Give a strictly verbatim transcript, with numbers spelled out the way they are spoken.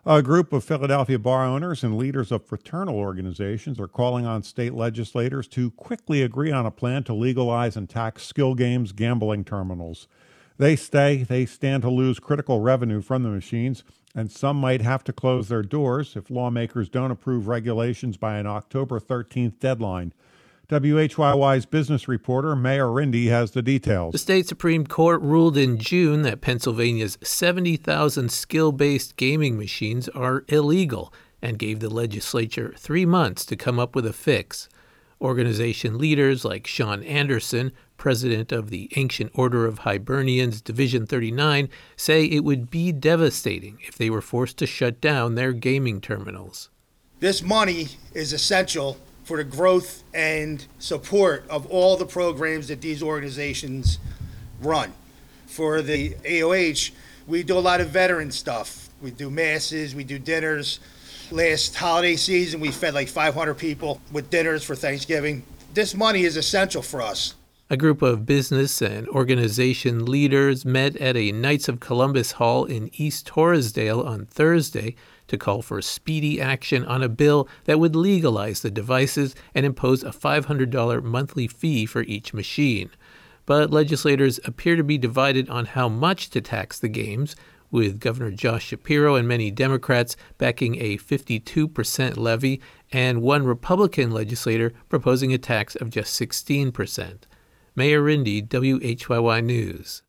A group of Philadelphia bar owners and leaders of fraternal organizations are calling on state legislators to quickly agree on a plan to legalize and tax skill games gambling terminals. They say they stand to lose critical revenue from the machines, and some might have to close their doors if lawmakers don't approve regulations by an October thirteenth deadline. W H Y Y's business reporter Mayor Rindy has the details. The state Supreme Court ruled in June that Pennsylvania's seventy thousand skill-based gaming machines are illegal and gave the legislature three months to come up with a fix. Organization leaders like Sean Anderson, president of the Ancient Order of Hibernians Division thirty-nine, say it would be devastating if they were forced to shut down their gaming terminals. This money is essential for the growth and support of all the programs that these organizations run. For the A O H, we do a lot of veteran stuff. We do masses, we do dinners. Last holiday season, we fed like five hundred people with dinners for Thanksgiving. This money is essential for us. A group of business and organization leaders met at a Knights of Columbus Hall in East Torresdale on Thursday to call for speedy action on a bill that would legalize the devices and impose a five hundred dollars monthly fee for each machine. But legislators appear to be divided on how much to tax the games, with Governor Josh Shapiro and many Democrats backing a fifty-two percent levy and one Republican legislator proposing a tax of just sixteen percent. Mayor Rindy, W H Y Y News.